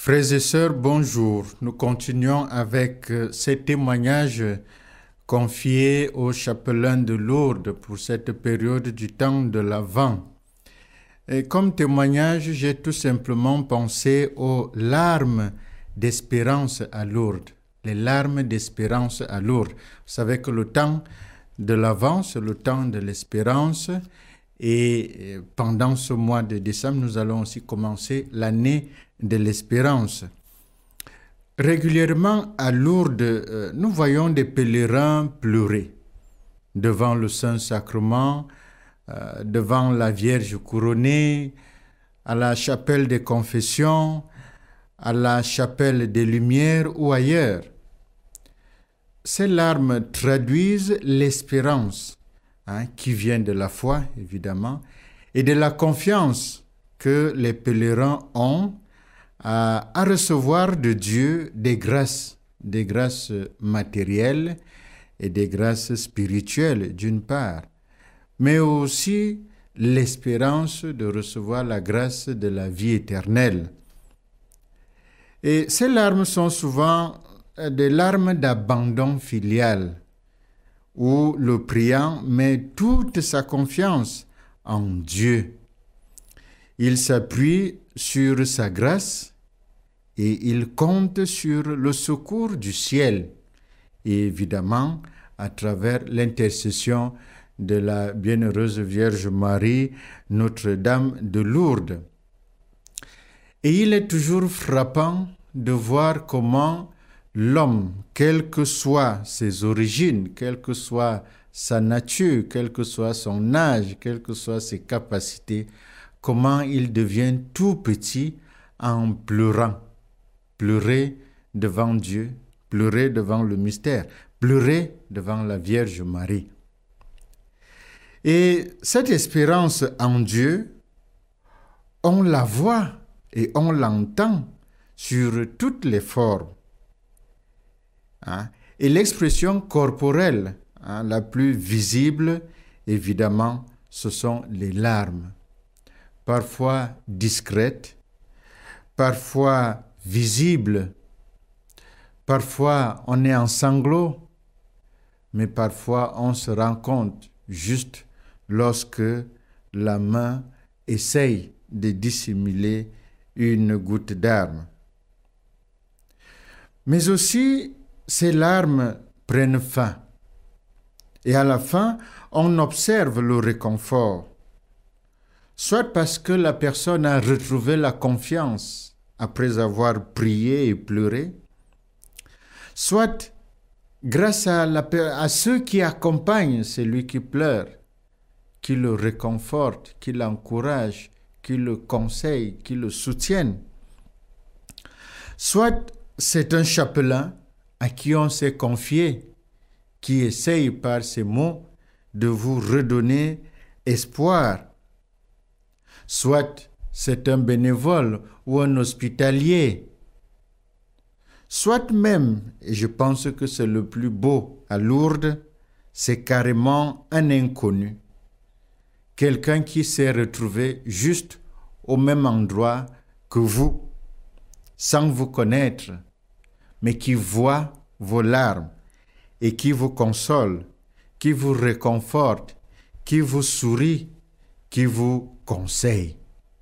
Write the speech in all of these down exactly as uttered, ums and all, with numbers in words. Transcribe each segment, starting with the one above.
Frères et sœurs, bonjour. Nous continuons avec euh, ces témoignages confiés au chapelain de Lourdes pour cette période du temps de l'Avent. Et comme témoignage, j'ai tout simplement pensé aux larmes d'espérance à Lourdes. Les larmes d'espérance à Lourdes. Vous savez que le temps de l'Avent, c'est le temps de l'espérance. Et pendant ce mois de décembre, nous allons aussi commencer l'année de l'espérance. Régulièrement à Lourdes, euh, nous voyons des pèlerins pleurer devant le Saint-Sacrement, euh, devant la Vierge couronnée, à la chapelle des confessions, à la chapelle des Lumières ou ailleurs. Ces larmes traduisent l'espérance hein, qui vient de la foi, évidemment, et de la confiance que les pèlerins ont à, à recevoir de Dieu des grâces, des grâces matérielles et des grâces spirituelles d'une part, mais aussi l'espérance de recevoir la grâce de la vie éternelle. Et ces larmes sont souvent des larmes d'abandon filial, où le priant met toute sa confiance en Dieu. Il s'appuie sur sa grâce et il compte sur le secours du ciel, et évidemment à travers l'intercession de la bienheureuse Vierge Marie, Notre-Dame de Lourdes. Et il est toujours frappant de voir comment l'homme, quelles que soient ses origines, quelle que soit sa nature, quel que soit son âge, quelles que soient ses capacités, comment il devient tout petit en pleurant. Pleurer devant Dieu, pleurer devant le mystère, pleurer devant la Vierge Marie. Et cette espérance en Dieu, on la voit et on l'entend sur toutes les formes. Hein? Et l'expression corporelle, hein, la plus visible, évidemment, ce sont les larmes. Parfois discrètes, parfois visibles, parfois on est en sanglots, mais parfois on se rend compte juste lorsque la main essaye de dissimuler une goutte d'arme. Mais aussi, ces larmes prennent fin. Et à la fin, on observe le réconfort. Soit parce que la personne a retrouvé la confiance après avoir prié et pleuré, soit grâce à, la, à ceux qui accompagnent celui qui pleure, qui le réconfortent, qui l'encouragent, qui le conseillent, qui le soutiennent. Soit c'est un chapelain à qui on s'est confié, qui essaye par ses mots de vous redonner espoir. Soit c'est un bénévole ou un hospitalier. Soit même, et je pense que c'est le plus beau à Lourdes, c'est carrément un inconnu. Quelqu'un qui s'est retrouvé juste au même endroit que vous, sans vous connaître, mais qui voit vos larmes et qui vous console, qui vous réconforte, qui vous sourit, qui vous conseille.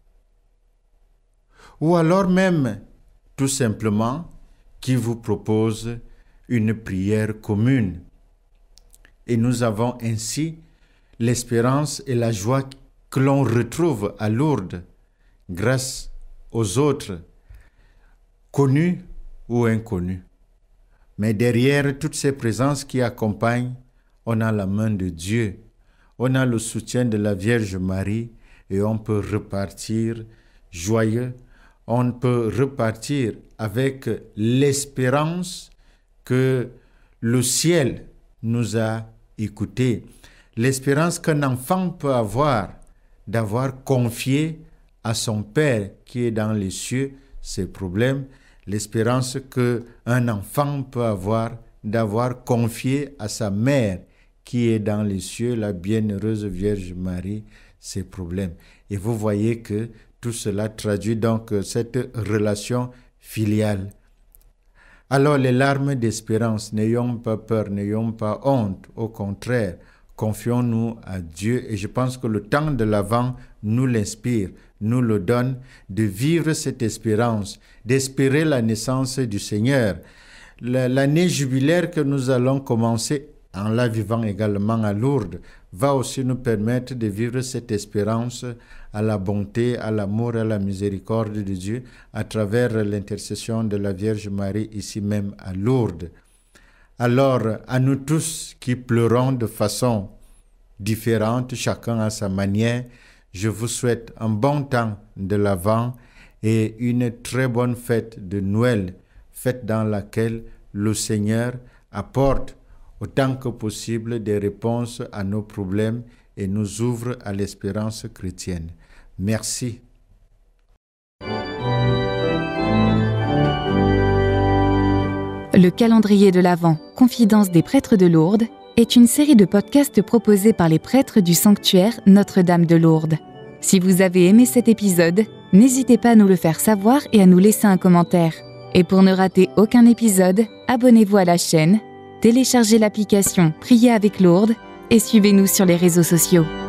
Ou alors même, tout simplement, qui vous propose une prière commune. Et nous avons ainsi l'espérance et la joie que l'on retrouve à Lourdes grâce aux autres, connus ou inconnus. Mais derrière toutes ces présences qui accompagnent, on a la main de Dieu, on a le soutien de la Vierge Marie et on peut repartir joyeux, on peut repartir avec l'espérance que le ciel nous a écoutés, l'espérance qu'un enfant peut avoir d'avoir confié à son Père qui est dans les cieux ses problèmes, l'espérance qu'un enfant peut avoir d'avoir confié à sa mère qui est dans les cieux, la bienheureuse Vierge Marie, ses problèmes. Et vous voyez que tout cela traduit donc cette relation filiale. Alors les larmes d'espérance, n'ayons pas peur, n'ayons pas honte, au contraire, confions-nous à Dieu et je pense que le temps de l'Avent nous l'inspire, nous le donne, de vivre cette espérance, d'espérer la naissance du Seigneur. L'année jubilaire que nous allons commencer en la vivant également à Lourdes va aussi nous permettre de vivre cette espérance à la bonté, à l'amour, à la miséricorde de Dieu à travers l'intercession de la Vierge Marie ici même à Lourdes. Alors, à nous tous qui pleurons de façon différente, chacun à sa manière, je vous souhaite un bon temps de l'Avent et une très bonne fête de Noël, fête dans laquelle le Seigneur apporte autant que possible des réponses à nos problèmes et nous ouvre à l'espérance chrétienne. Merci. Le calendrier de l'Avent, Confidence des prêtres de Lourdes, est une série de podcasts proposés par les prêtres du sanctuaire Notre-Dame de Lourdes. Si vous avez aimé cet épisode, n'hésitez pas à nous le faire savoir et à nous laisser un commentaire. Et pour ne rater aucun épisode, abonnez-vous à la chaîne, téléchargez l'application Prier avec Lourdes et suivez-nous sur les réseaux sociaux.